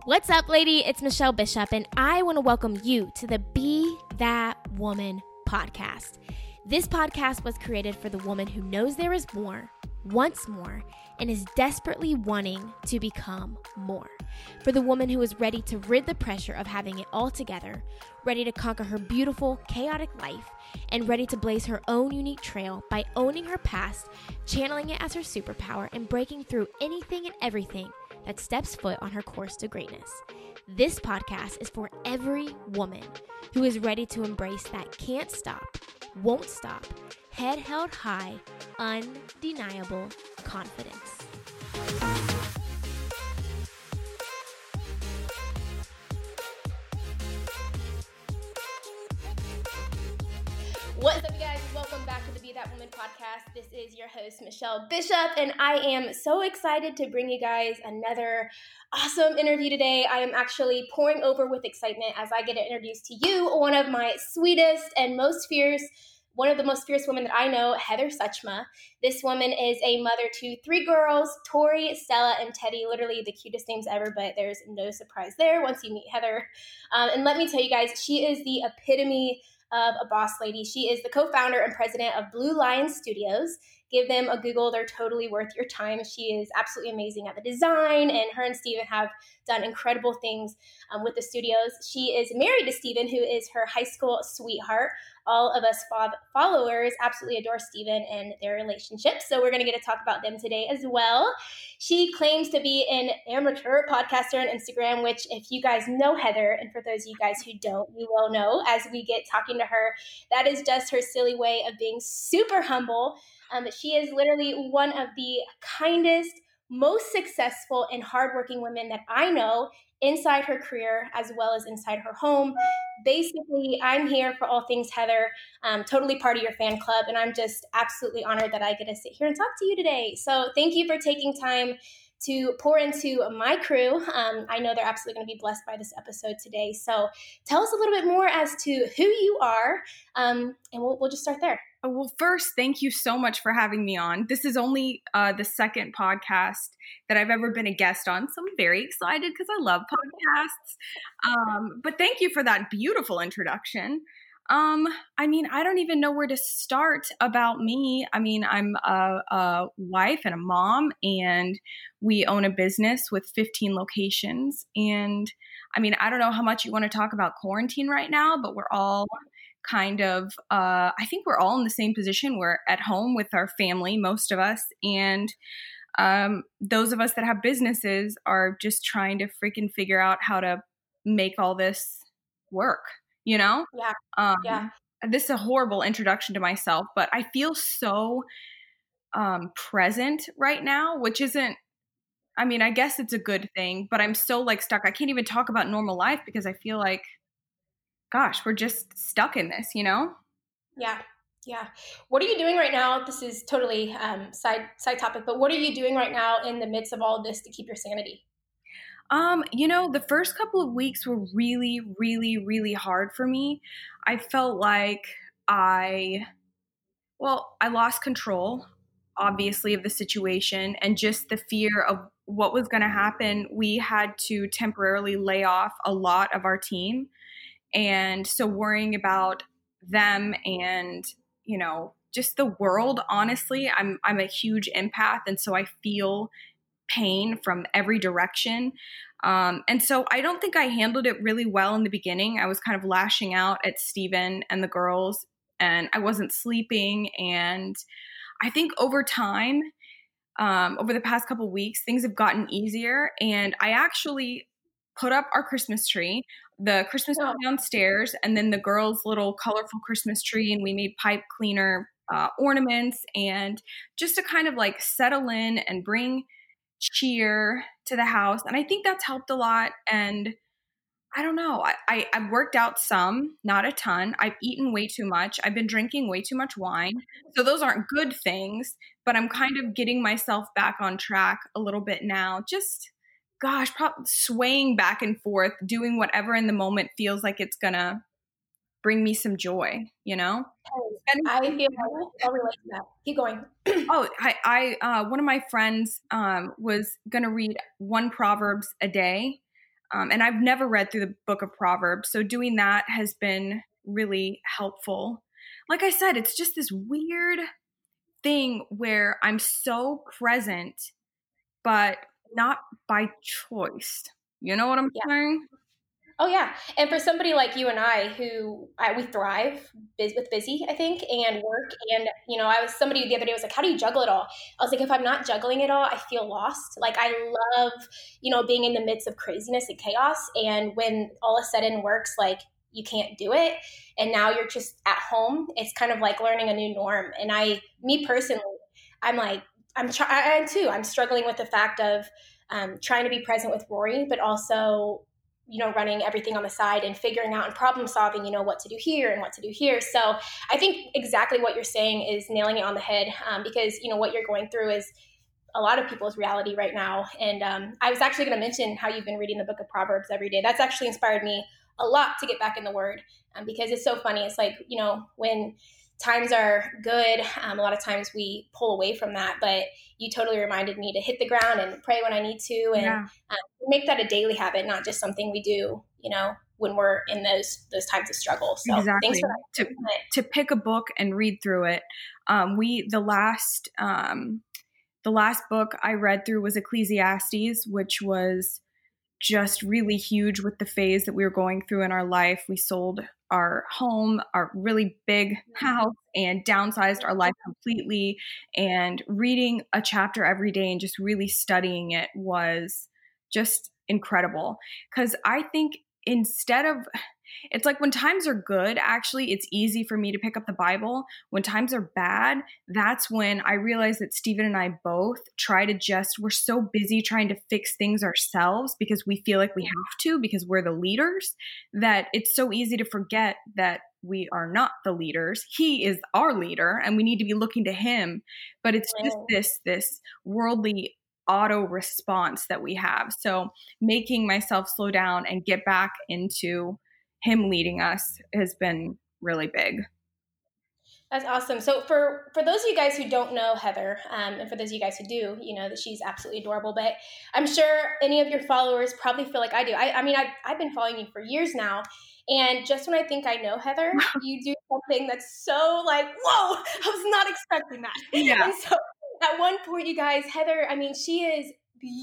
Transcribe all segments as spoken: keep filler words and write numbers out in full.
What's up, lady? It's Michelle Bishop, and I want to welcome you to the Be That Woman podcast. This podcast was created for the woman who knows there is more, wants more, and is desperately wanting to become more. For the woman who is ready to rid the pressure of having it all together, ready to conquer her beautiful, chaotic life, and ready to blaze her own unique trail by owning her past, channeling it as her superpower, and breaking through anything and everything that steps foot on her course to greatness. This podcast is for every woman who is ready to embrace that can't stop, won't stop, head held high, undeniable confidence. What's up, you guys? Welcome back to the Be That Woman podcast. This is your host, Michelle Bishop, and I am so excited to bring you guys another awesome interview today. I am actually pouring over with excitement as I get to introduce to you one of my sweetest and most fierce, one of the most fierce women that I know, Heather Suchma. This woman is a mother to three girls, Tori, Stella, and Teddy, literally the cutest names ever, but there's no surprise there once you meet Heather. Um, and let me tell you guys, she is the epitome of a boss lady. She is the co-founder and president of Blue Lion Studios. Give them a Google. They're totally worth your time. She is absolutely amazing at the design, and her and Steven have done incredible things um, with the studios. She is married to Steven, who is her high school sweetheart. All of us fo- followers absolutely adore Steven and their relationship, so we're going to get to talk about them today as well. She claims to be an amateur podcaster on Instagram, which if you guys know Heather, and for those of you guys who don't, you will know as we get talking to her, that is just her silly way of being super humble. Um, she is literally one of the kindest, most successful, and hardworking women that I know inside her career as well as inside her home. Basically, I'm here for all things Heather, um, totally part of your fan club, and I'm just absolutely honored that I get to sit here and talk to you today. So thank you for taking time to pour into my crew. Um, I know they're absolutely going to be blessed by this episode today. So tell us a little bit more as to who you are, um, and we'll, we'll just start there. Well, first, thank you so much for having me on. This is only uh, the second podcast that I've ever been a guest on, so I'm very excited because I love podcasts. Um, but thank you for that beautiful introduction. Um, I mean, I don't even know where to start about me. I mean, I'm a, a wife and a mom, and we own a business with fifteen locations. And I mean, I don't know how much you want to talk about quarantine right now, but we're all kind of, uh, I think we're all in the same position. We're at home with our family, most of us. And um, those of us that have businesses are just trying to freaking figure out how to make all this work, you know? Yeah. Um, yeah. This is a horrible introduction to myself, but I feel so um, present right now, which isn't, I mean, I guess it's a good thing, but I'm so like stuck. I can't even talk about normal life because I feel like, gosh, we're just stuck in this, you know? Yeah. Yeah. What are you doing right now? This is totally um, side side topic, but what are you doing right now in the midst of all of this to keep your sanity? Um, you know, the first couple of weeks were really, really, really hard for me. I felt like I, well, I lost control, obviously, of the situation and just the fear of what was going to happen. We had to temporarily lay off a lot of our team. And so worrying about them and, you know, just the world, honestly, I'm I'm a huge empath. And so I feel pain from every direction. Um, and so I don't think I handled it really well in the beginning. I was kind of lashing out at Steven and the girls, and I wasn't sleeping. And I think over time, um, over the past couple of weeks, things have gotten easier. And I actually put up our Christmas tree, the Christmas tree downstairs, and then the girls' little colorful Christmas tree. And we made pipe cleaner uh, ornaments, and just to kind of like settle in and bring cheer to the house. And I think that's helped a lot. And I don't know, I, I, I've worked out some, not a ton. I've eaten way too much. I've been drinking way too much wine. So those aren't good things, but I'm kind of getting myself back on track a little bit now. Just, gosh, probably swaying back and forth, doing whatever in the moment feels like it's going to bring me some joy, you know? I feel I'll relate to that. Keep going. oh, I, I uh, one of my friends um, was going to read one Proverbs a day Um, and I've never read through the book of Proverbs. So doing that has been really helpful. Like I said, it's just this weird thing where I'm so present, but not by choice. You know what I'm Yeah. saying? Oh yeah, and for somebody like you and I, who I, we thrive biz, with busy, I think, and work, and you know, I was somebody the other day was like, "How do you juggle it all?" I was like, "If I'm not juggling it all, I feel lost." Like I love, you know, being in the midst of craziness and chaos, and when all of a sudden works like you can't do it, and now you're just at home. It's kind of like learning a new norm. And I, me personally, I'm like, I'm trying. I am too. I'm struggling with the fact of um, trying to be present with Rory, but also you know, running everything on the side and figuring out and problem solving, you know, what to do here and what to do here. So I think exactly what you're saying is nailing it on the head um, because, you know, what you're going through is a lot of people's reality right now. And um, I was actually going to mention how you've been reading the book of Proverbs every day. That's actually inspired me a lot to get back in the word um, because it's so funny. It's like, you know, when times are good, um, a lot of times we pull away from that, but you totally reminded me to hit the ground and pray when I need to and Yeah. um, make that a daily habit, not just something we do, you know, when we're in those those times of struggle. So Exactly. thanks for that. To to pick a book and read through it. Um, we the last um, the last book I read through was Ecclesiastes, which was just really huge with the phase that we were going through in our life. We sold our home, our really big house, and downsized our life completely. And reading a chapter every day and just really studying it was just incredible. Because I think instead of, it's like when times are good, actually, it's easy for me to pick up the Bible. When times are bad, that's when I realize that Stephen and I both try to just, we're so busy trying to fix things ourselves because we feel like we have to, because we're the leaders, that it's so easy to forget that we are not the leaders. He is our leader and we need to be looking to him. But it's just this, this worldly auto response that we have. So making myself slow down and get back into him leading us has been really big. That's awesome. So for for those of you guys who don't know Heather, um, and for those of you guys who do, you know that she's absolutely adorable. But I'm sure any of your followers probably feel like I do. I, I mean, I've, I've been following you for years now. And just when I think I know Heather, you do something that's so like, whoa, I was not expecting that. Yeah. And so at one point, you guys, Heather, I mean, she is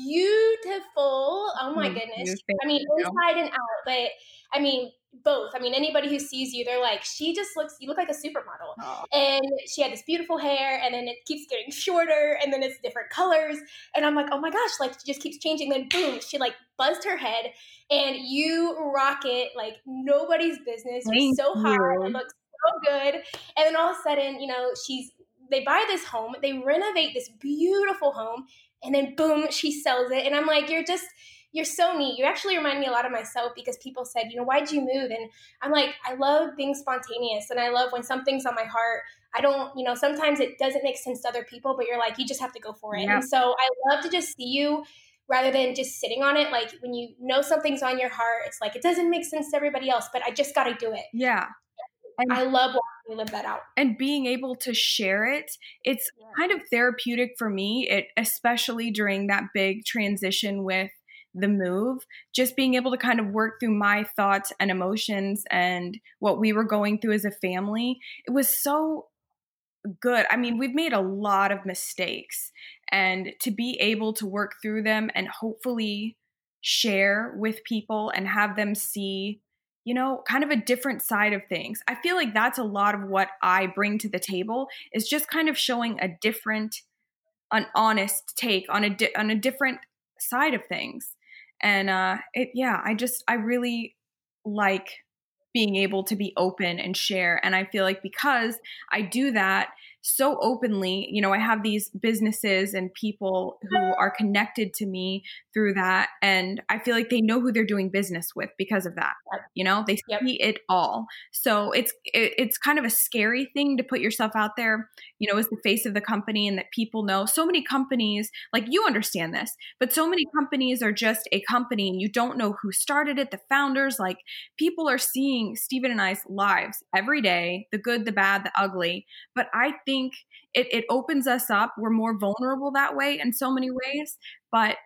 beautiful. Oh my Thank goodness. you. Thank I mean, you. inside and out. But I mean, both. I mean, anybody who sees you, they're like, she just looks, you look like a supermodel. Oh. And she had this beautiful hair, and then it keeps getting shorter, and then it's different colors. And I'm like, oh my gosh, like, she just keeps changing. Then boom, she like buzzed her head, and you rock it like nobody's business. You're Thank so hot. you. It looks so good. And then all of a sudden, you know, she's, they buy this home, they renovate this beautiful home, and then boom, she sells it. And I'm like, you're just, you're so neat. You actually remind me a lot of myself because people said, you know, why'd you move? And I'm like, I love being spontaneous. And I love when something's on my heart. I don't, you know, sometimes it doesn't make sense to other people, but you're like, you just have to go for it. Yeah. And so I love to just see you rather than just sitting on it. Like when you know something's on your heart, it's like, it doesn't make sense to everybody else, but I just got to do it. Yeah. And I love watching you live that out. And being able to share it, it's yeah. kind of therapeutic for me, it, especially during that big transition with the move, just being able to kind of work through my thoughts and emotions and what we were going through as a family. It was so good. I mean, we've made a lot of mistakes, and to be able to work through them and hopefully share with people and have them see, you know, kind of a different side of things. I feel like that's a lot of what I bring to the table, is just kind of showing a different, an honest take on a di- on a different side of things. And uh, it, yeah, I just, I really like being able to be open and share. And I feel like because I do that so openly, you know, I have these businesses and people who are connected to me through that. And I feel like they know who they're doing business with because of that. You know, they Yep. see it all. So it's, it, it's kind of a scary thing to put yourself out there, you know, as the face of the company, and that people know. So many companies, like, you understand this, but so many companies are just a company and you don't know who started it, the founders. Like, people are seeing Stephen and I's lives every day, the good, the bad, the ugly. But I think it, it opens us up. We're more vulnerable that way in so many ways. But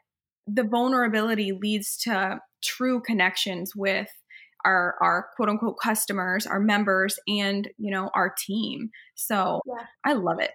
the vulnerability leads to true connections with our, our quote unquote customers, our members, and, you know, our team. So Yeah. I love it.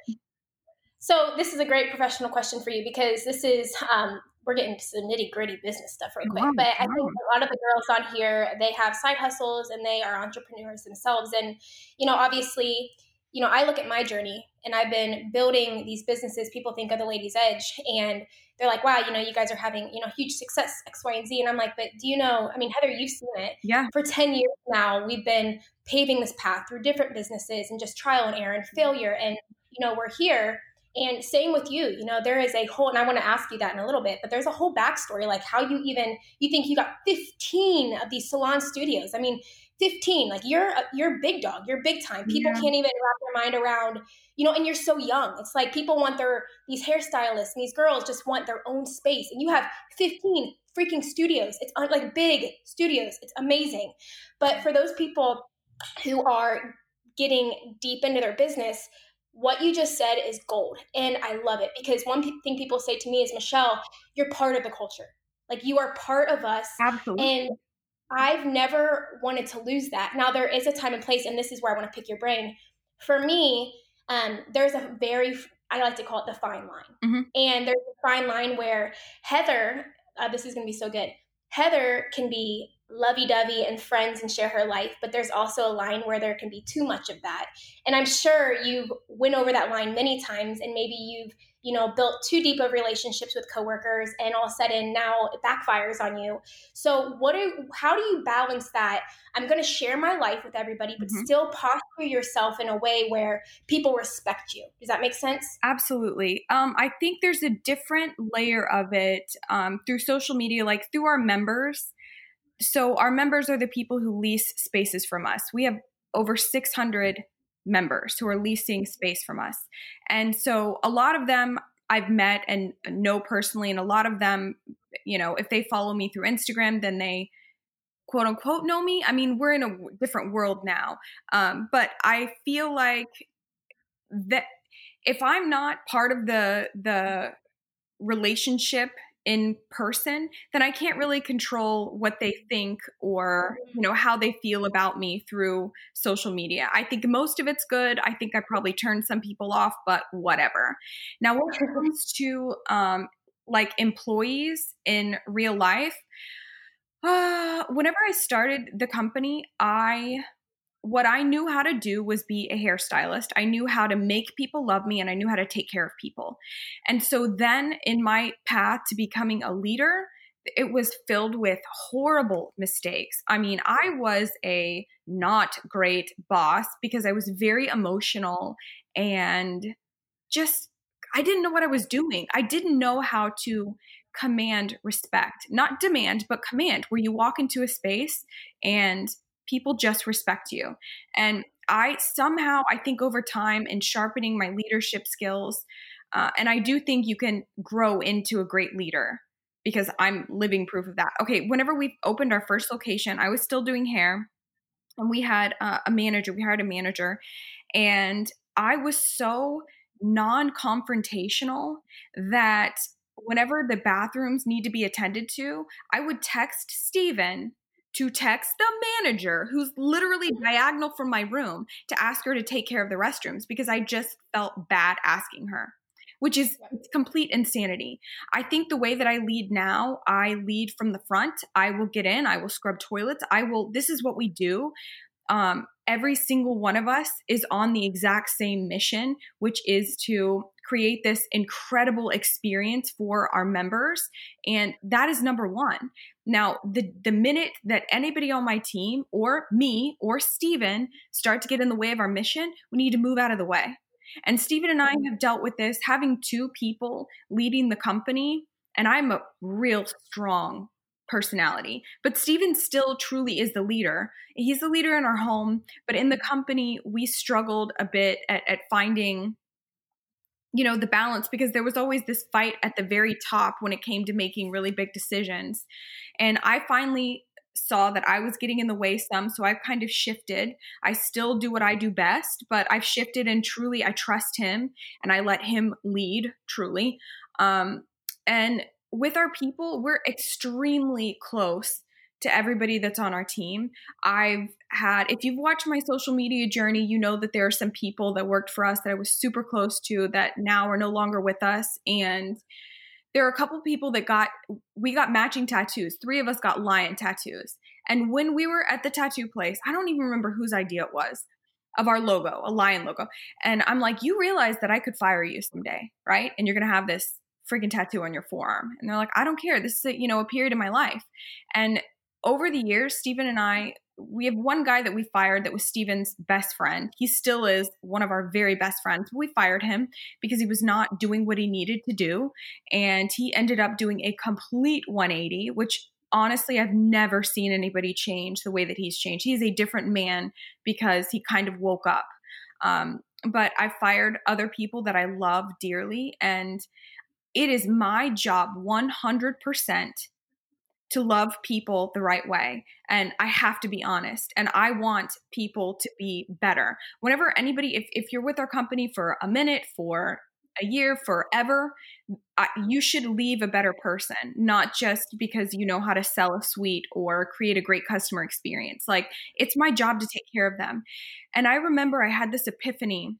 So this is a great professional question for you, because this is, um, we're getting to the nitty gritty business stuff real quick. Wow, But I wow. think a lot of the girls on here, they have side hustles and they are entrepreneurs themselves. And, you know, obviously, you know, I look at my journey and I've been building these businesses. People think of the Ladies Edge and they're like, wow, you know, you guys are having, you know, huge success, X, Y, and Z. And I'm like, but do you know, I mean, Heather, you've seen it. Yeah. For ten years now, we've been paving this path through different businesses and just trial and error and failure. And, you know, we're here. And same with you, you know, there is a whole, and I want to ask you that in a little bit, but there's a whole backstory, like how you even, you think you got fifteen of these salon studios. I mean, fifteen, like you're, you're big dog, you're big time. People Yeah. can't even wrap their mind around, you know, and you're so young. It's like people want their, these hairstylists and these girls just want their own space. And you have fifteen freaking studios. It's like big studios. It's amazing. But for those people who are getting deep into their business, what you just said is gold. And I love it, because one p- thing people say to me is, Michelle, you're part of the culture. Like you are part of us. Absolutely. And I've never wanted to lose that. Now there is a time and place, and this is where I want to pick your brain. For me, um, there's a very, I like to call it the fine line. Mm-hmm. And there's a fine line where Heather, uh, this is going to be so good. Heather can be lovey-dovey and friends and share her life, but there's also a line where there can be too much of that. And I'm sure you've went over that line many times, and maybe you've, you know, built too deep of relationships with coworkers, and all of a sudden now it backfires on you. So what do, how do you balance that? I'm going to share my life with everybody, but mm-hmm. still posture yourself in a way where people respect you. Does that make sense? Absolutely. Um, I think there's a different layer of it um, through social media, like through our members. So our members are the people who lease spaces from us. We have over six hundred members who are leasing space from us. And so a lot of them I've met and know personally, and a lot of them, you know, if they follow me through Instagram, then they quote unquote know me. I mean, we're in a different world now. Um, but I feel like that if I'm not part of the, the relationship in person, then I can't really control what they think or, you know, how they feel about me through social media. I think most of it's good. I think I probably turned some people off, but whatever. Now, when it comes to um, like employees in real life, uh, whenever I started the company, I what I knew how to do was be a hairstylist. I knew how to make people love me, and I knew how to take care of people. And so then in my path to becoming a leader, it was filled with horrible mistakes. I mean, I was a not great boss because I was very emotional and just, I didn't know what I was doing. I didn't know how to command respect, not demand, but command, where you walk into a space and people just respect you. And I somehow, I think over time in sharpening my leadership skills, uh, and I do think you can grow into a great leader because I'm living proof of that. Okay, whenever we opened our first location, I was still doing hair, and we had uh, a manager, we hired a manager, and I was so non-confrontational that whenever the bathrooms need to be attended to, I would text Steven to text the manager, who's literally diagonal from my room, to ask her to take care of the restrooms because I just felt bad asking her, which is complete insanity. I think the way that I lead now, I lead from the front. I will get in, I will scrub toilets. I will, this is what we do. Um, every single one of us is on the exact same mission, which is to create this incredible experience for our members. And that is number one. Now, the, the minute that anybody on my team or me or Steven start to get in the way of our mission, we need to move out of the way. And Steven and I have dealt with this, having two people leading the company, and I'm a real strong personality, but Steven still truly is the leader. He's the leader in our home, but in the company, we struggled a bit at, at finding, you know, the balance, because there was always this fight at the very top when it came to making really big decisions. And I finally saw that I was getting in the way some, so I've kind of shifted. I still do what I do best, but I've shifted, and truly I trust him and I let him lead truly. Um, and with our people, we're extremely close to everybody that's on our team. I've had, if you've watched my social media journey, you know that there are some people that worked for us that I was super close to that now are no longer with us. And there are a couple people that got, we got matching tattoos. Three of us got lion tattoos. And when we were at the tattoo place, I don't even remember whose idea it was, of our logo, a lion logo. And I'm like, you realize that I could fire you someday, right? And you're going to have this freaking tattoo on your forearm. And they're like, I don't care. This is a, you know, a period of my life. And over the years, Steven and I, we have one guy that we fired that was Steven's best friend. He still is one of our very best friends. We fired him because he was not doing what he needed to do. And he ended up doing a complete one eighty, which honestly, I've never seen anybody change the way that he's changed. He's a different man because he kind of woke up. Um, but I fired other people that I love dearly. And it is my job one hundred percent to love people the right way. And I have to be honest. And I want people to be better. Whenever anybody, if, if you're with our company for a minute, for a year, forever, I, you should leave a better person, not just because you know how to sell a suite or create a great customer experience. Like, it's my job to take care of them. And I remember I had this epiphany.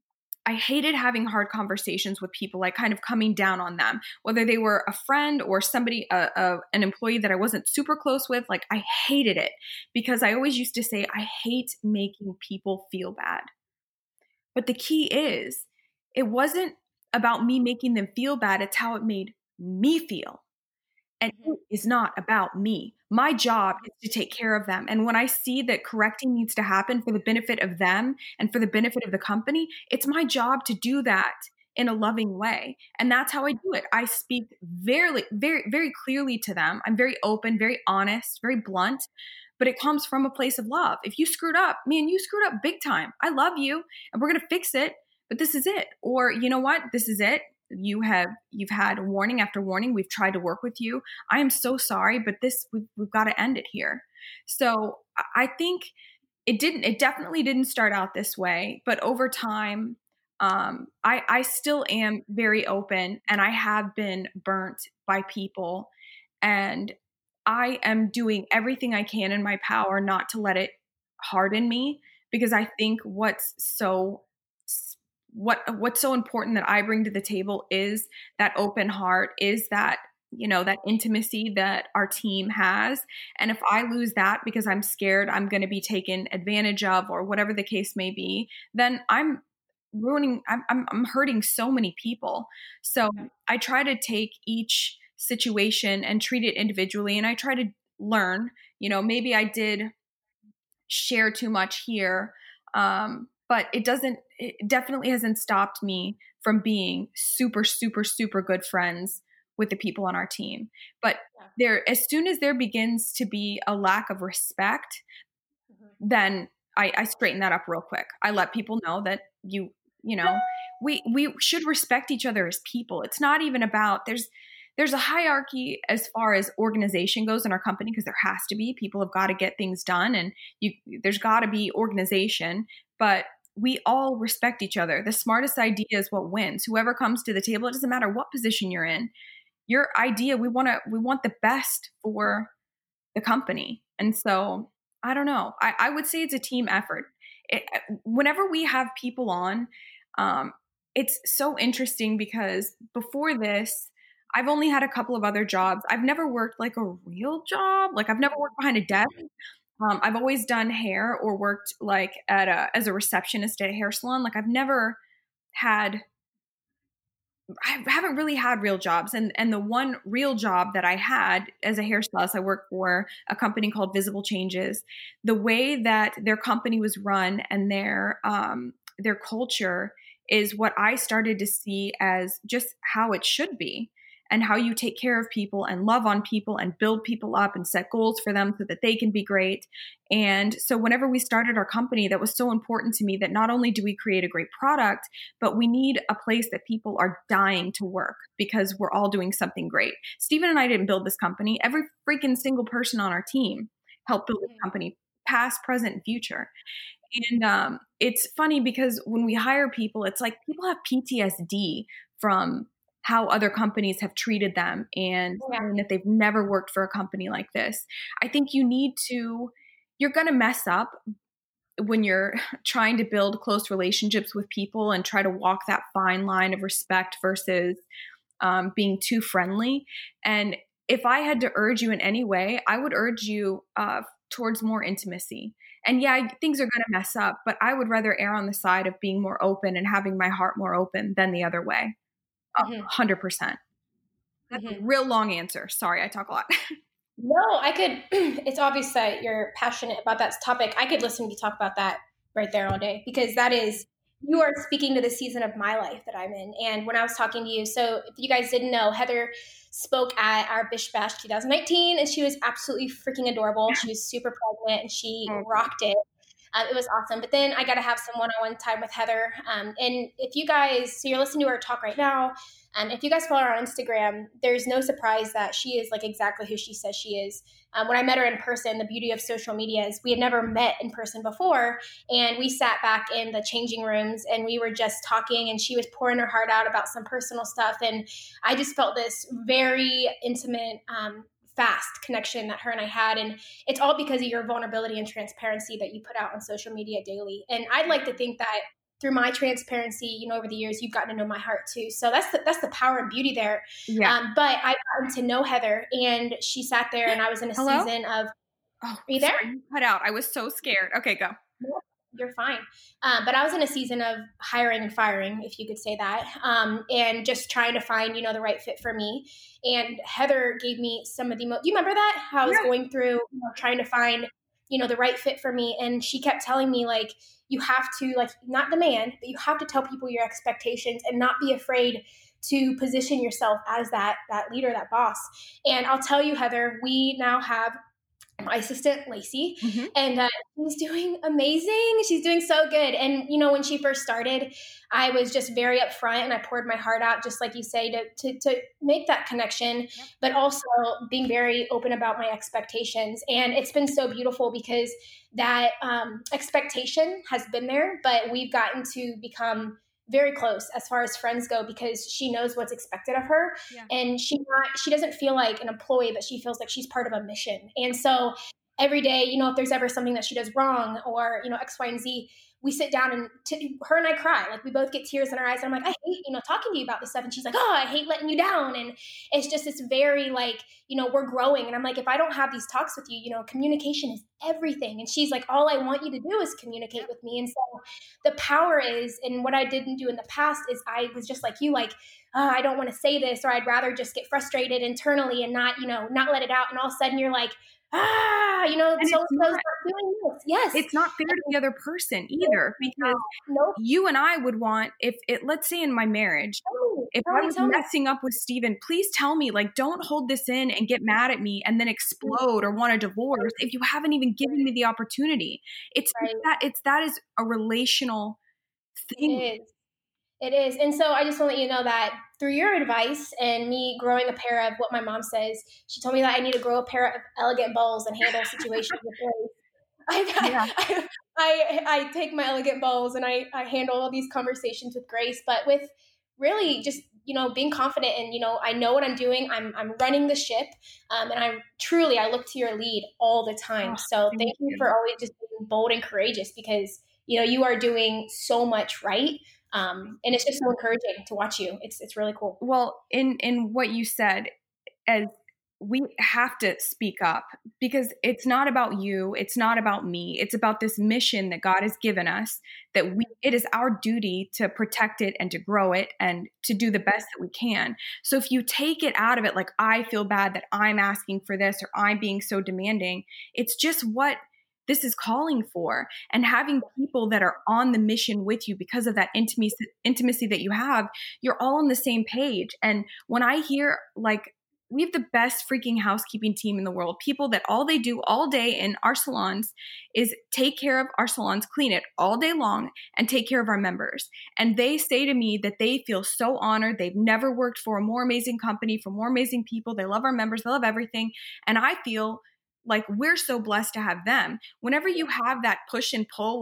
I hated having hard conversations with people, like kind of coming down on them, whether they were a friend or somebody, uh, uh, an employee that I wasn't super close with. Like, I hated it because I always used to say, I hate making people feel bad. But the key is, it wasn't about me making them feel bad. It's how it made me feel. And it is not about me. My job is to take care of them. And when I see that correcting needs to happen for the benefit of them and for the benefit of the company, it's my job to do that in a loving way. And that's how I do it. I speak very, very, very clearly to them. I'm very open, very honest, very blunt, but it comes from a place of love. If you screwed up, man, you screwed up big time. I love you and we're going to fix it, but this is it. Or you know what? This is it. You have, you've had warning after warning. We've tried to work with you. I am so sorry, but this, we've, we've got to end it here. So I think it didn't, it definitely didn't start out this way, but over time, um, I, I still am very open and I have been burnt by people, and I am doing everything I can in my power not to let it harden me, because I think what's so what what's so important that I bring to the table is that open heart, is that, you know, that intimacy that our team has. And if I lose that because I'm scared I'm going to be taken advantage of or whatever the case may be, then I'm ruining, I'm, I'm, I'm hurting so many people. So I try to take each situation and treat it individually. And I try to learn, you know, maybe I did share too much here. Um, but it doesn't, it definitely hasn't stopped me from being super, super, super good friends with the people on our team. But there, as soon as there begins to be a lack of respect, mm-hmm. then I, I straighten that up real quick. I let people know that you, you know, we, we should respect each other as people. It's not even about, there's, there's a hierarchy as far as organization goes in our company, because there has to be. People have got to get things done, and you, there's got to be organization, but we all respect each other. The smartest idea is what wins. Whoever comes to the table, it doesn't matter what position you're in, your idea, we want to, we want the best for the company. And so I don't know. I, I would say it's a team effort. It, whenever we have people on, um, it's so interesting because before this, I've only had a couple of other jobs. I've never worked like a real job. Like, I've never worked behind a desk. Um, I've always done hair or worked like at a, as a receptionist at a hair salon. Like, I've never had, I haven't really had real jobs. And, and the one real job that I had as a hairstylist, I worked for a company called Visible Changes. The way that their company was run and their, um, their culture is what I started to see as just how it should be, and how you take care of people and love on people and build people up and set goals for them so that they can be great. And so whenever we started our company, that was so important to me, that not only do we create a great product, but we need a place that people are dying to work because we're all doing something great. Steven and I didn't build this company. Every freaking single person on our team helped build this company, past, present, and future. And um, it's funny because when we hire people, it's like people have P T S D from how other companies have treated them and Yeah. saying that they've never worked for a company like this. I think you need to, you're going to mess up when you're trying to build close relationships with people and try to walk that fine line of respect versus um, being too friendly. And if I had to urge you in any way, I would urge you uh, towards more intimacy. And yeah, things are going to mess up, but I would rather err on the side of being more open and having my heart more open than the other way. Mm-hmm. one hundred percent. That's Mm-hmm. a real long answer. Sorry, I talk a lot. No, I could. It's obvious that you're passionate about that topic. I could listen to you talk about that right there all day, because that is, you are speaking to the season of my life that I'm in. And when I was talking to you, so if you guys didn't know, Heather spoke at our Bish Bash twenty nineteen, and she was absolutely freaking adorable. She was super pregnant and she rocked it. Um, it was awesome. But then I got to have some one-on-one time with Heather. Um, and if you guys, so you're listening to her talk right now, and if you guys follow her on Instagram, there's no surprise that she is like exactly who she says she is. Um, when I met her in person, the beauty of social media is we had never met in person before. And we sat back in the changing rooms and we were just talking, and she was pouring her heart out about some personal stuff. And I just felt this very intimate, um, fast connection that her and I had. And it's all because of your vulnerability and transparency that you put out on social media daily. And I'd like to think that through my transparency, you know, over the years, you've gotten to know my heart too. So that's the, that's the power and beauty there. Yeah. Um, but I've gotten to know Heather, and she sat there, and I was in a Hello? season of, Oh, are you there? sorry, you cut out. I was so scared. Okay, go. You're fine. Um, but I was in a season of hiring and firing, if you could say that, um, and just trying to find, you know, the right fit for me. And Heather gave me some of the most, do you remember that? How I was Yeah. going through, you know, trying to find, you know, the right fit for me. And she kept telling me, like, you have to, like, not demand, but you have to tell people your expectations and not be afraid to position yourself as that, that leader, that boss. And I'll tell you, Heather, we now have my assistant Lacey, mm-hmm. and uh, she's doing amazing. She's doing so good. And, you know, when she first started, I was just very upfront and I poured my heart out, just like you say, to, to, to make that connection, yep. but also being very open about my expectations. And it's been so beautiful because that um, expectation has been there, but we've gotten to become very close as far as friends go, because she knows what's expected of her. Yeah. And she not, she doesn't feel like an employee, but she feels like she's part of a mission. And so every day, you know, if there's ever something that she does wrong or, you know, X, Y, and Z, we sit down and t- her and I cry. Like, we both get tears in our eyes. And I'm like, I hate, you know, talking to you about this stuff. And she's like, oh, I hate letting you down. And it's just, it's very like, you know, we're growing. And I'm like, if I don't have these talks with you, you know, communication is everything. And she's like, all I want you to do is communicate with me. And so the power is, and what I didn't do in the past is I was just like you, like, oh, I don't want to say this, or I'd rather just get frustrated internally and not, you know, not let it out. And all of a sudden you're like, ah, you know, so and so's not doing this. Yes. It's not fair to the other person either, because nope. you and I would want, if it, let's say in my marriage, oh, if I was messing me. up with Steven, please tell me, like, don't hold this in and get mad at me and then explode or want a divorce if you haven't even given me the opportunity. It's right. that, it's, that is a relational thing. It is. It is. And so I just want to let you know that through your advice and me growing a pair of what my mom says, she told me that I need to grow a pair of elegant bowls and handle situations with grace. I, yeah. I, I, I take my elegant bowls and I, I handle all these conversations with grace, but with really just, you know, being confident and, you know, I know what I'm doing. I'm, I'm running the ship. Um, and I truly, I look to your lead all the time. Oh, so thank you, you for always just being bold and courageous, because, you know, you are doing so much right. Um, and it's just so encouraging to watch you. It's it's really cool. Well, in, in what you said, as we have to speak up, because it's not about you. It's not about me. It's about this mission that God has given us, that we, it is our duty to protect it and to grow it and to do the best that we can. So if you take it out of it, like, I feel bad that I'm asking for this or I'm being so demanding, it's just what this is calling for. And having people that are on the mission with you because of that intimacy, intimacy that you have, you're all on the same page. And when I hear, like, we have the best freaking housekeeping team in the world, people that all they do all day in our salons is take care of our salons, clean it all day long, and take care of our members. And they say to me that they feel so honored. They've never worked for a more amazing company, for more amazing people. They love our members. They love everything. And I feel like we're so blessed to have them. Whenever you have that push and pull, like,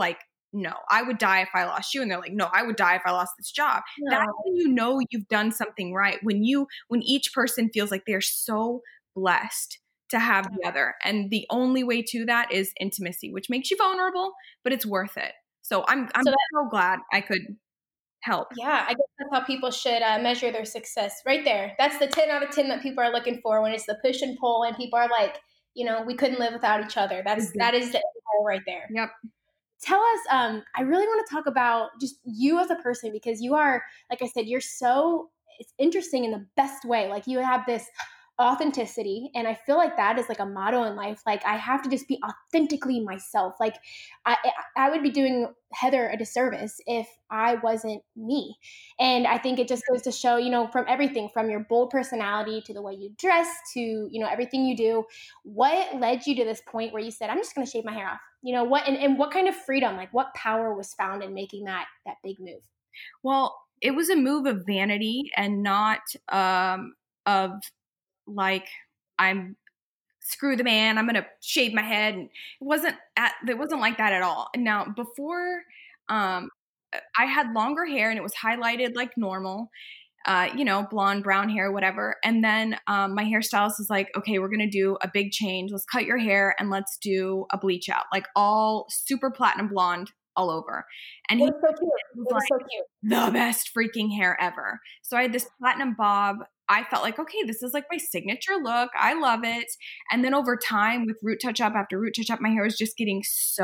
no, I would die if I lost you. And they're like, no, I would die if I lost this job. No. That's when you know you've done something right. When you, when each person feels like they're so blessed to have the other. And the only way to that is intimacy, which makes you vulnerable, but it's worth it. So I'm, I'm So that- so glad I could help. Yeah, I guess that's how people should uh, measure their success right there. That's the ten out of ten that people are looking for when it's the push and pull and people are like, you know, we couldn't live without each other. That's, that is the goal right there. Yep. Tell us, um, I really want to talk about just you as a person, because you are, like I said, you're so, it's interesting in the best way. Like you have this authenticity. And I feel like that is like a motto in life. Like I have to just be authentically myself. Like I, I would be doing Heather a disservice if I wasn't me. And I think it just goes to show, you know, from everything from your bold personality to the way you dress to, you know, everything you do, what led you to this point where you said, I'm just going to shave my hair off, you know, what, and, and what kind of freedom, like what power was found in making that, that big move? Well, it was a move of vanity and not, um, of, like I'm screw the man, I'm going to shave my head. And it wasn't at, it wasn't like that at all. Now before, um, I had longer hair and it was highlighted like normal, uh, you know, blonde, brown hair, whatever. And then, um, my hairstylist was like, okay, we're going to do a big change. Let's cut your hair and let's do a bleach out, like all super platinum blonde all over. And it he was so cute. was It was like so cute. the best freaking hair ever. So I had this platinum bob. I felt like, okay, this is like my signature look. I love it. And then over time with root touch up after root touch up, my hair was just getting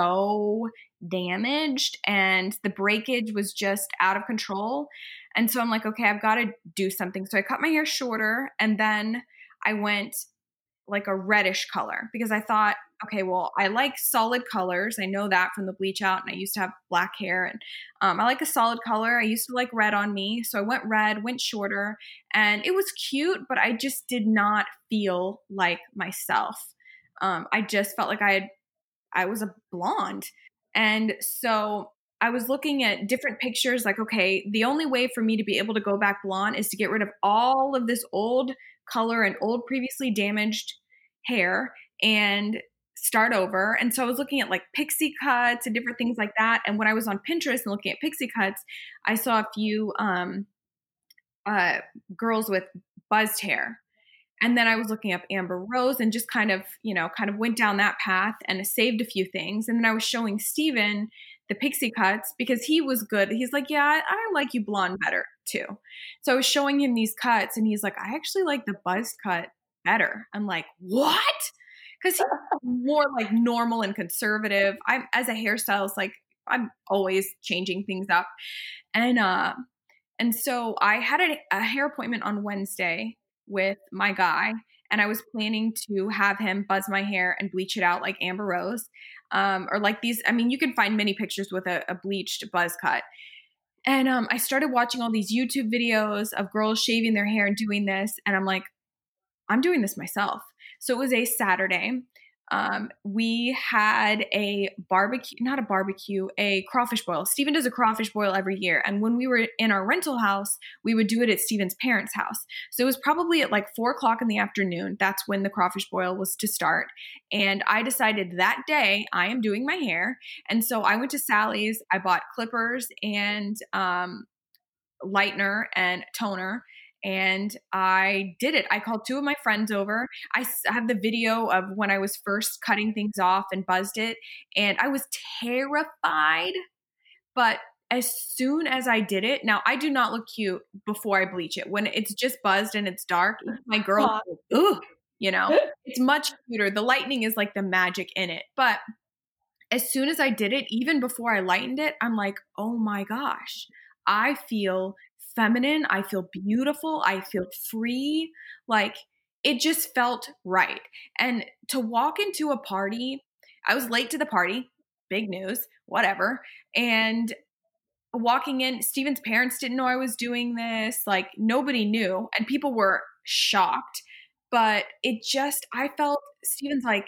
so damaged and the breakage was just out of control. And so I'm like, okay, I've got to do something. So I cut my hair shorter and then I went like a reddish color because I thought, okay, well, I like solid colors. I know that from the bleach out and I used to have black hair and um, I like a solid color. I used to like red on me. So I went red, went shorter and it was cute, but I just did not feel like myself. Um, I just felt like I had, I was a blonde. And so I was looking at different pictures like, okay, the only way for me to be able to go back blonde is to get rid of all of this old color and old previously damaged hair and start over. And so I was looking at like pixie cuts and different things like that. And when I was on Pinterest and looking at pixie cuts, I saw a few um, uh, girls with buzzed hair. And then I was looking up Amber Rose and just kind of, you know, kind of went down that path and saved a few things. And then I was showing Steven the pixie cuts because he was good. He's like, yeah, I, I like you blonde better too. So I was showing him these cuts and he's like, I actually like the buzzed cut better. I'm like, what? Because he's more like normal and conservative. I'm as a hairstylist, like I'm always changing things up. And, uh, and so I had a, a hair appointment on Wednesday with my guy and I was planning to have him buzz my hair and bleach it out like Amber Rose. Um, or like these, I mean, you can find many pictures with a, a bleached buzz cut. And um, I started watching all these YouTube videos of girls shaving their hair and doing this. And I'm like, I'm doing this myself. So it was a Saturday. Um, we had a barbecue, not a barbecue, a crawfish boil. Steven does a crawfish boil every year. And when we were in our rental house, we would do it at Steven's parents' house. So it was probably at like four o'clock in the afternoon. That's when the crawfish boil was to start. And I decided that day I am doing my hair. And so I went to Sally's, I bought clippers and, um, lightener and toner. And I did it. I called two of my friends over. I have the video of when I was first cutting things off and buzzed it. And I was terrified. But as soon as I did it, now I do not look cute before I bleach it. When it's just buzzed and it's dark, my girl, ugh, you know, it's much cuter. The lightening is like the magic in it. But as soon as I did it, even before I lightened it, I'm like, oh my gosh, I feel feminine. I feel beautiful. I feel free. Like it just felt right. And to walk into a party, I was late to the party, big news, whatever. And walking in, Steven's parents didn't know I was doing this. Like nobody knew. And people were shocked. But it just, I felt Steven's like,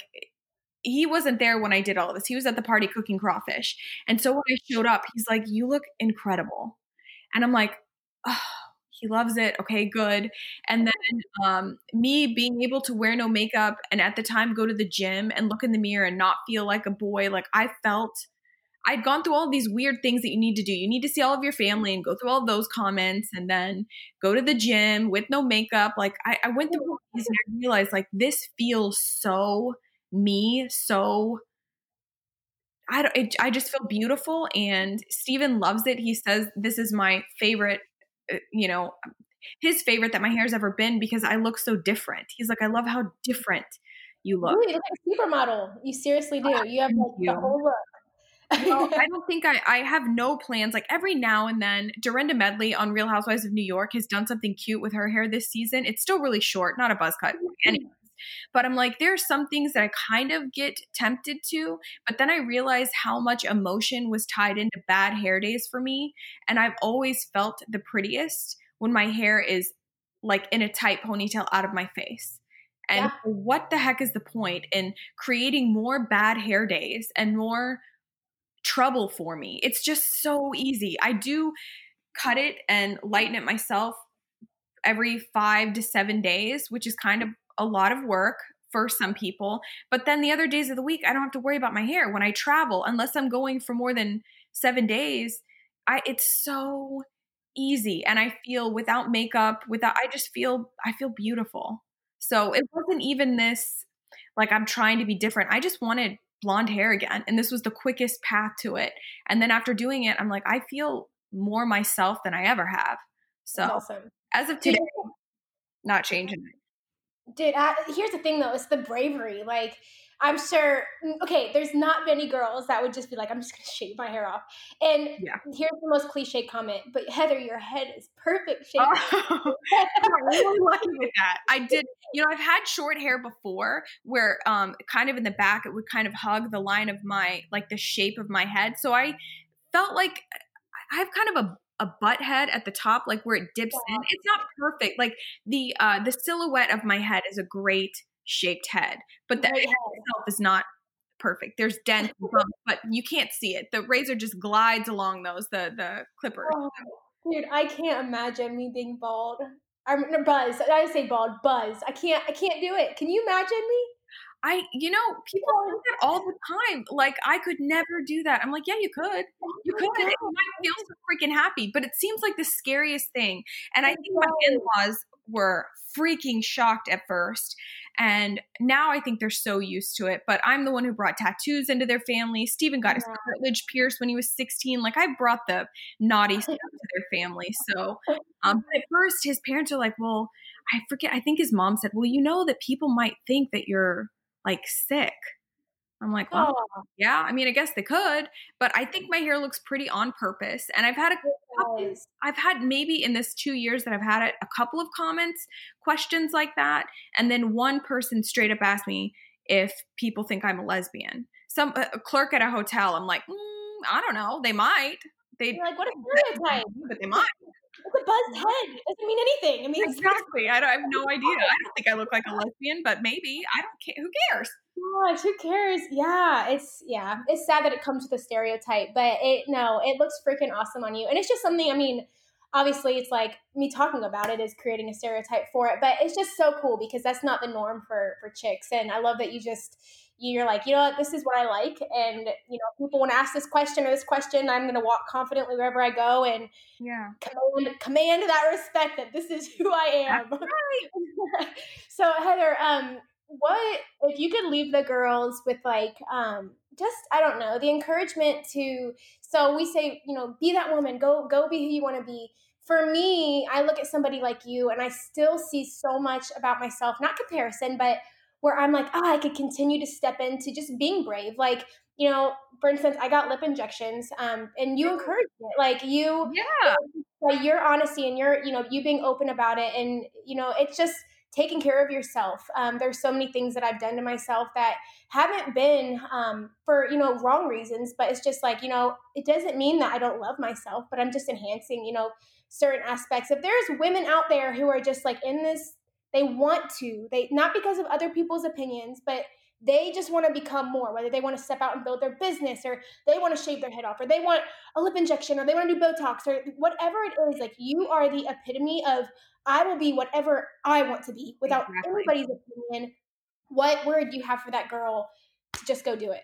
he wasn't there when I did all of this. He was at the party cooking crawfish. And so when I showed up, he's like, you look incredible. And I'm like, oh, he loves it. Okay, good. And then um, me being able to wear no makeup and at the time go to the gym and look in the mirror and not feel like a boy. Like I felt, I'd gone through all these weird things that you need to do. You need to see all of your family and go through all those comments and then go to the gym with no makeup. Like I, I went through all these and I realized like this feels so me, so I don't, it, I just feel beautiful, and Steven loves it. He says this is my favorite, uh, you know, his favorite that my hair's ever been because I look so different. He's like, I love how different you look. Really, you look like a supermodel. You seriously do. You have Thank like you. the whole look. Well, I don't think I, I have no plans. Like every now and then, Dorinda Medley on Real Housewives of New York has done something cute with her hair this season. It's still really short, not a buzz cut. Anyways. But I'm like, there are some things that I kind of get tempted to, but then I realize how much emotion was tied into bad hair days for me. And I've always felt the prettiest when my hair is like in a tight ponytail out of my face. And Yeah. what the heck is the point in creating more bad hair days and more trouble for me? It's just so easy. I do cut it and lighten it myself every five to seven days, which is kind of a lot of work for some people. But then the other days of the week, I don't have to worry about my hair when I travel, unless I'm going for more than seven days. I, it's so easy. And I feel without makeup, without, I just feel, I feel beautiful. So it wasn't even this, like I'm trying to be different. I just wanted blonde hair again. And this was the quickest path to it. And then after doing it, I'm like, I feel more myself than I ever have. So Awesome. as of today, not changing it. Dude, I, here's the thing though, it's the bravery. Like, I'm sure, okay, there's not many girls that would just be like, I'm just going to shave my hair off. And yeah. Here's the most cliche comment, but Heather, your head is perfect shape. Oh, I'm really lucky with that. I did, you know, I've had short hair before where um, kind of in the back, it would kind of hug the line of my, like the shape of my head. So I felt like I have kind of a a butt head at the top, like where it dips in. It's not perfect. Like the uh, the silhouette of my head is a great shaped head, but the head itself is not perfect. There's dents and bumps, but you can't see it. The razor just glides along those, the the clippers. Oh, dude, I can't imagine me being bald. I'm no, Buzz. I say bald, Buzz. I can't. I can't do it. Can you imagine me? I, you know, people say that all the time. Like, I could never do that. I'm like, yeah, you could. You could. And you might feel so freaking happy. But it seems like the scariest thing. And I think my in-laws were freaking shocked at first. And now I think they're so used to it. But I'm the one who brought tattoos into their family. Steven got his cartilage pierced when he was sixteen. Like, I brought the naughty stuff to their family. So um, but at first, his parents are like, well, I forget. I think his mom said, well, you know that people might think that you're like sick. I'm like, well, oh. yeah, I mean, I guess they could, but I think my hair looks pretty on purpose. And I've had a couple, I've had maybe in this two years that I've had it, a couple of comments, questions like that. And then one person straight up asked me if people think I'm a lesbian. Some a clerk at a hotel. I'm like, mm, I don't know. They might. They like, what a stereotype. But they might. It's a buzzed head. It doesn't mean anything. It means exactly. I, don't, I have no idea. I don't think I look like a lesbian, but maybe. I don't care. Who cares? Gosh, who cares? Yeah, it's yeah. It's sad that it comes with a stereotype, but it no, it looks freaking awesome on you. And it's just something, I mean, obviously it's like me talking about it is creating a stereotype for it, but it's just so cool because that's not the norm for for chicks. And I love that you just you're like, you know what, this is what I like. And, you know, people want to ask this question or this question, I'm going to walk confidently wherever I go and yeah, command, command that respect that this is who I am. Right. So Heather, um, what, if you could leave the girls with like, um, just, I don't know, the encouragement to, so we say, you know, be that woman, go, go be who you want to be. For me, I look at somebody like you and I still see so much about myself, not comparison, but where I'm like, oh, I could continue to step into just being brave. Like, you know, for instance, I got lip injections, um, and you encouraged it. Like you, yeah, like your honesty and your, you know, you being open about it. And, you know, it's just taking care of yourself. Um, there's so many things that I've done to myself that haven't been um, for, you know, wrong reasons, but it's just like, you know, it doesn't mean that I don't love myself, but I'm just enhancing, you know, certain aspects. If there's women out there who are just like in this, they want to, they not because of other people's opinions, but they just want to become more, whether they want to step out and build their business or they want to shave their head off or they want a lip injection or they want to do Botox or whatever it is. Like you are the epitome of I will be whatever I want to be without exactly. anybody's opinion. What word do you have for that girl to just go do it?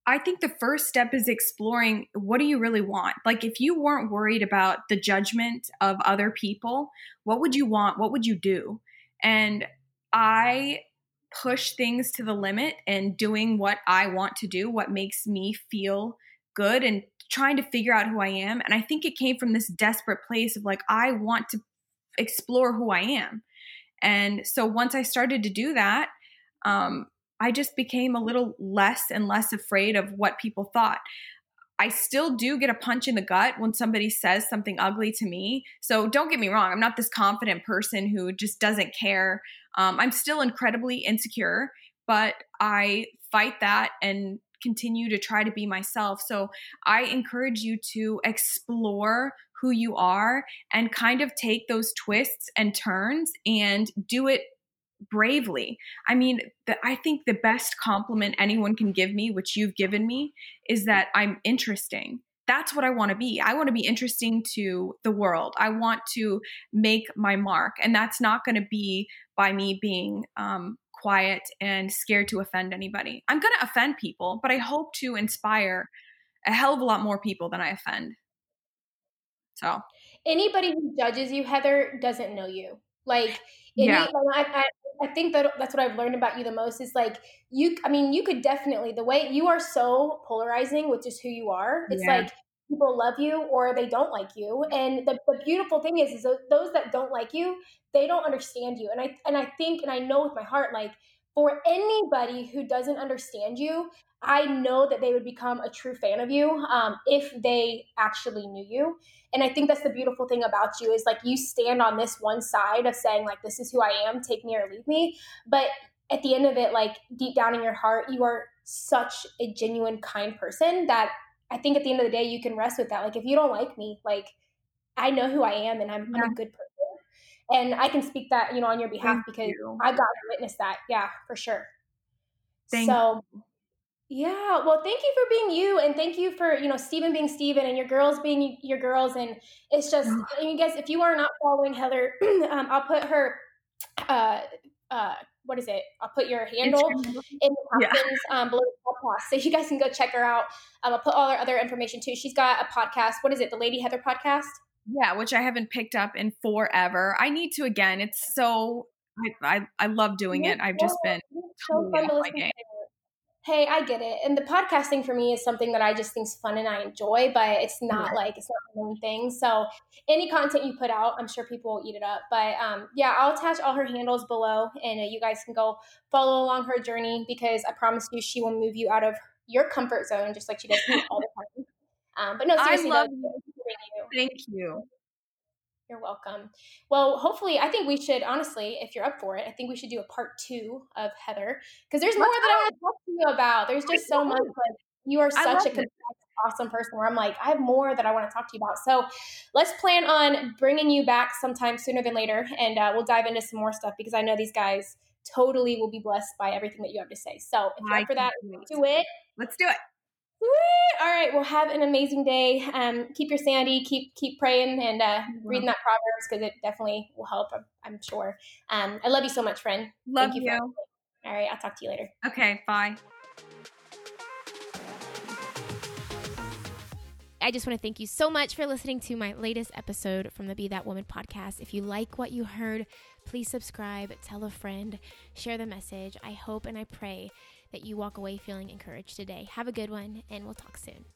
I think the first step is exploring, what do you really want? Like, if you weren't worried about the judgment of other people, what would you want? What would you do? And I push things to the limit and doing what I want to do, what makes me feel good, and trying to figure out who I am. And I think it came from this desperate place of like, I want to explore who I am. And so once I started to do that, um, I just became a little less and less afraid of what people thought. I still do get a punch in the gut when somebody says something ugly to me. So don't get me wrong. I'm not this confident person who just doesn't care. Um, I'm still incredibly insecure, but I fight that and continue to try to be myself. So I encourage you to explore who you are and kind of take those twists and turns and do it bravely. I mean, the, I think the best compliment anyone can give me, which you've given me, is that I'm interesting. That's what I want to be. I want to be interesting to the world. I want to make my mark. And that's not going to be by me being um, quiet and scared to offend anybody. I'm going to offend people, but I hope to inspire a hell of a lot more people than I offend. So Anybody who judges you, Heather, doesn't know you. Like, any, yeah, I, I, I think that that's what I've learned about you the most is like you. I mean, you could definitely, the way you are so polarizing with just who you are. It's yeah, like people love you or they don't like you. And the, the beautiful thing is, is those that don't like you, they don't understand you. And I and I think and I know with my heart, like for anybody who doesn't understand you, I know that they would become a true fan of you um, if they actually knew you. And I think that's the beautiful thing about you is like you stand on this one side of saying like, this is who I am, take me or leave me. But at the end of it, like deep down in your heart, you are such a genuine, kind person that I think at the end of the day, you can rest with that. Like if you don't like me, like I know who I am and I'm, yeah. I'm a good person. And I can speak that, you know, on your behalf Thank because you. I got to witness that. Yeah, for sure. Thank So yeah, well, thank you for being you, and thank you for you know Steven being Steven, and your girls being your girls, and it's just you. and you guys, if you are not following Heather, um, I'll put her, uh, uh, what is it? I'll put your handle Instagram. in the Yeah. captions um, below the podcast, so you guys can go check her out. Um, I'll put all her other information too. She's got a podcast. What is it? The Lady Heather podcast. Yeah, which I haven't picked up in forever. I need to again. It's so I I, I love doing It's it. I've so, just been it's so totally fun off to my listen game. to. Hey, I get it. And the podcasting for me is something that I just think is fun and I enjoy, but it's not Yeah. like, it's not my main thing. So any content you put out, I'm sure people will eat it up. But um, yeah, I'll attach all her handles below and uh, you guys can go follow along her journey because I promise you she will move you out of your comfort zone just like she does me all the time. Um, but no, I seriously, love though, you. you. Thank you. You're welcome. Well, hopefully, I think we should, honestly, if you're up for it, I think we should do a part two of Heather because there's more Let's that I want to talk to you about. There's just so much. go. Like, you are I such love a it. complex, awesome person where I'm like, I have more that I want to talk to you about. So let's plan on bringing you back sometime sooner than later and uh, we'll dive into some more stuff because I know these guys totally will be blessed by everything that you have to say. So if you're I up for that, can't do it. Let's do it. Sweet. All right. Well, have an amazing day. Um, keep your sanity. Keep keep praying and uh, reading that Proverbs because it definitely will help. I'm, I'm sure. Um, I love you so much, friend. Love Thank you, you. for everything. All right. I'll talk to you later. Okay, bye. I just want to thank you so much for listening to my latest episode from the Be That Woman podcast. If you like what you heard, please subscribe, tell a friend, share the message. I hope and I pray that you walk away feeling encouraged today. Have a good one, and we'll talk soon.